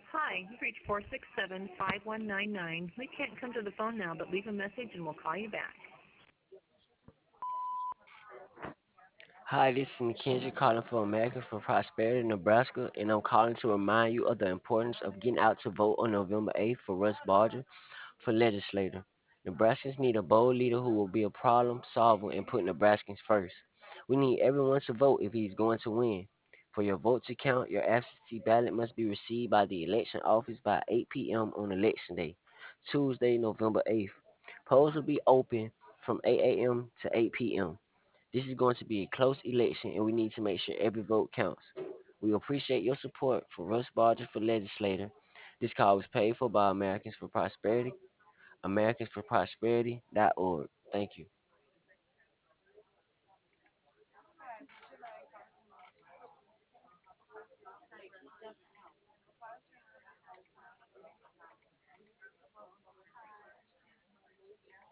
Hi, you've reached 467-5199. We can't come to the phone now, but leave a message and we'll call you back. Hi, this is Mackenzie calling for Americans for Prosperity, Nebraska, and I'm calling to remind you of the importance of getting out to vote on November 8th for Russ Barger for legislator. Nebraskans need a bold leader who will be a problem solver and put Nebraskans first. We need everyone to vote if he's going to win. For your vote to count, your absentee ballot must be received by the election office by 8 p.m. on election day, Tuesday, November 8th. Polls will be open from 8 a.m. to 8 p.m. This is going to be a close election, and we need to make sure every vote counts. We appreciate your support for Russ Barger for legislator. This call was paid for by Americans for Prosperity, AmericansForProsperity.org. Thank you.